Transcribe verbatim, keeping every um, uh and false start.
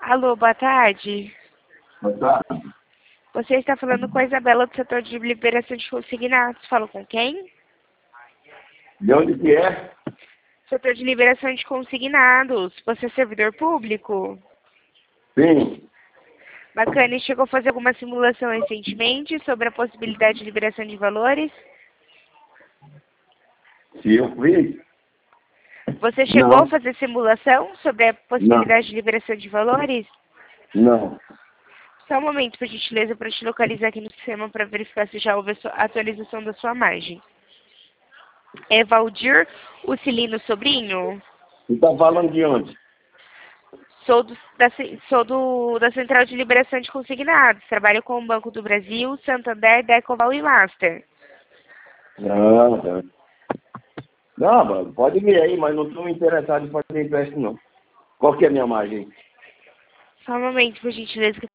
Alô, boa tarde. Boa tarde. Você está falando com a Isabela do setor de liberação de consignados. Falo com quem? De onde que é? Setor de liberação de consignados. Você é servidor público? Sim. Bacana. E chegou a fazer alguma simulação recentemente sobre a possibilidade de liberação de valores? Se eu fiz? Você chegou Não. a fazer simulação sobre a possibilidade de liberação de valores? Não. Só um momento, por gentileza, para te localizar aqui no sistema para verificar se já houve a sua- a atualização da sua margem. É Valdir Ucilino Sobrinho? Você está falando de onde? Sou, do, da, ce- sou do, da Central de Liberação de Consignados. Trabalho com o Banco do Brasil, Santander, Decoval e Master. Não, não. Não, mano, pode vir aí, mas não estou interessado em fazer empréstimo, não. Qual que é a minha margem? Só um momento, por gentileza, que